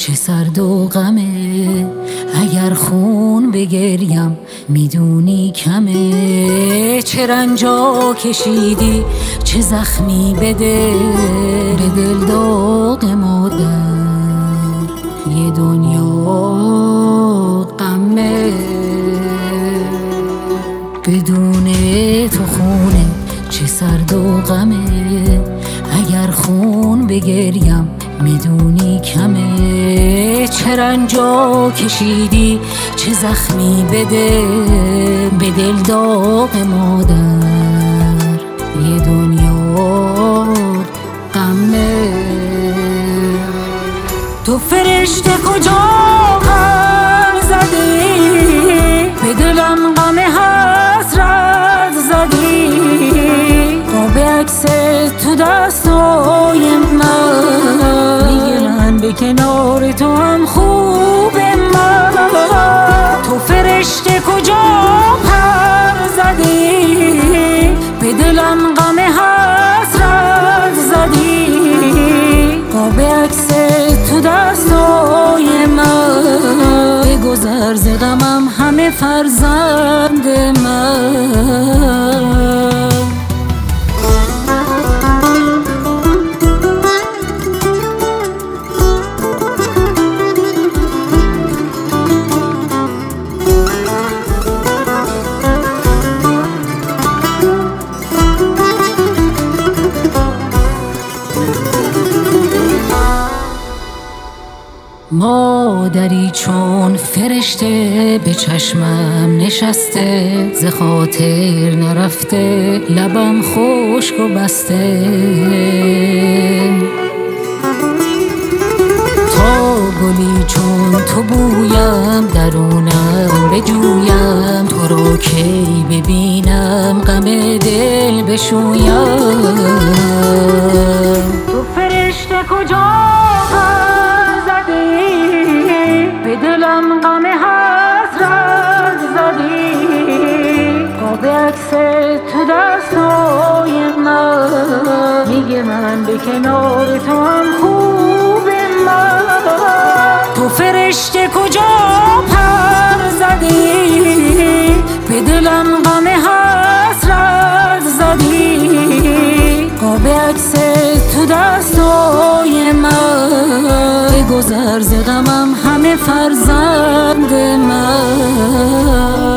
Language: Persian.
چه سرد و غمه. اگر خون بگریم میدونی کمه. چه رنجا کشیدی چه زخمی بده به دل داغ مادر. یه دنیا غمه بدون تو خونه چه سرد و غمه. اگر خون بگریم میدونی کمه. چه رنجا کشیدی چه زخمی بده به دل داغ مادر. یه دنیا غمه. تو فرشته کجا غم زدی به دلم غم حسرت زدی. قاب عکس تو دستای من میگن به کنار تو هم خوب من. تو فرشته کجا پر زدی به دلم غم حسرت زدی. قاب عکس تو دستای من بگذر ز غمم همه فرزند من. مادری چون فرشته به چشمم نشسته. ز خاطر نرفته لبم خشک و بسته. تا گلی چون تو بویم درونم بجویم. تو رو کی ببینم غم دل بشویم. تو فرشته کجا به دلم غم حسرت زدی. قاب عکس تو دستای من میگه من به کنار تو هم خوب من. تو فرشته کجا پر زدی به دلم غم حسرت زدی. قاب عکس تو دستای من بگذر ز غمم همه فرزند من.